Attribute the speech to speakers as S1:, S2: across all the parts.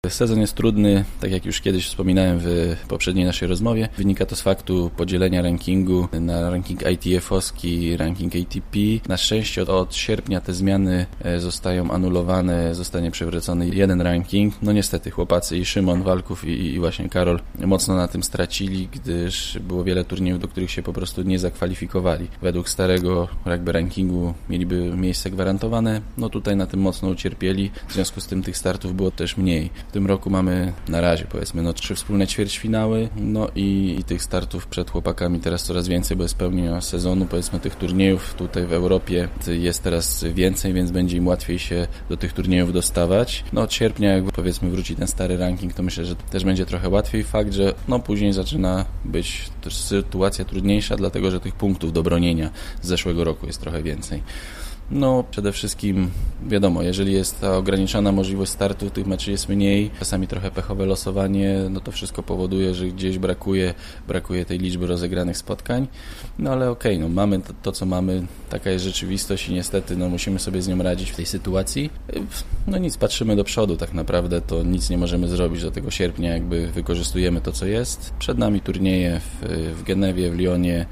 S1: Sezon jest trudny, tak jak już kiedyś wspominałem w poprzedniej naszej rozmowie. Wynika to z faktu podzielenia rankingu na ranking ITF-owski, ranking ATP. Na szczęście od sierpnia te zmiany zostają anulowane, zostanie przywrócony jeden ranking. No niestety chłopacy i Szymon Walków i właśnie Karol mocno na tym stracili, gdyż było wiele turniejów, do których się po prostu nie zakwalifikowali. Według starego jakby rankingu mieliby miejsce gwarantowane, no tutaj na tym mocno ucierpieli, w związku z tym tych startów było też mniej. W tym roku mamy na razie powiedzmy 3 wspólne ćwierćfinały, no i tych startów przed chłopakami teraz coraz więcej, bo jest pełnia sezonu, powiedzmy tych turniejów tutaj w Europie jest teraz więcej, więc będzie im łatwiej się do tych turniejów dostawać. No od sierpnia jak powiedzmy wróci ten stary ranking, to myślę, że też będzie trochę łatwiej. Fakt, że no później zaczyna być też sytuacja trudniejsza, dlatego że tych punktów do bronienia z zeszłego roku jest trochę więcej. No przede wszystkim wiadomo, jeżeli jest ta ograniczona możliwość startu, tych meczy jest mniej, czasami trochę pechowe losowanie, no to wszystko powoduje, że gdzieś brakuje tej liczby rozegranych spotkań, no ale okej, no mamy to co mamy, taka jest rzeczywistość i niestety no musimy sobie z nią radzić w tej sytuacji. No nic, patrzymy do przodu tak naprawdę, to nic nie możemy zrobić do tego sierpnia, jakby wykorzystujemy to co jest. Przed nami turnieje w Genewie, w Lyonie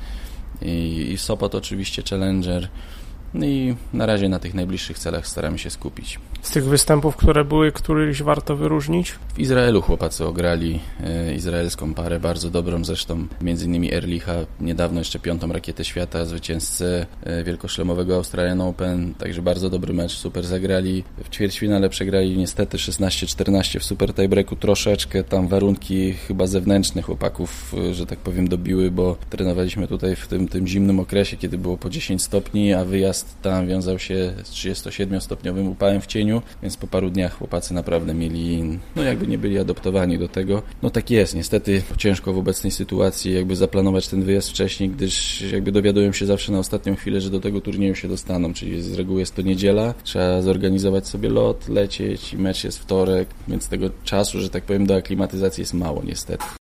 S1: i Sopot oczywiście Challenger. No i na razie na tych najbliższych celach staramy się skupić.
S2: Z tych występów, które były, któryś warto wyróżnić?
S1: W Izraelu chłopacy ograli izraelską parę, bardzo dobrą zresztą, między innymi Erlicha, niedawno jeszcze 5. rakietę świata, zwycięzcę wielkoszlemowego Australian Open, także bardzo dobry mecz, super zagrali. W ćwierćfinale przegrali niestety 16-14 w super tiebreaku, troszeczkę tam warunki chyba zewnętrzne chłopaków, że tak powiem, dobiły, bo trenowaliśmy tutaj w tym zimnym okresie, kiedy było po 10 stopni, a wyjazd tam wiązał się z 37-stopniowym upałem w cieniu, więc po paru dniach chłopacy naprawdę mieli, no jakby nie byli adoptowani do tego. No tak jest, niestety ciężko w obecnej sytuacji jakby zaplanować ten wyjazd wcześniej, gdyż jakby dowiadują się zawsze na ostatnią chwilę, że do tego turnieju się dostaną, czyli z reguły jest to niedziela, trzeba zorganizować sobie lot, lecieć i mecz jest wtorek, więc tego czasu, że tak powiem, do aklimatyzacji jest mało niestety.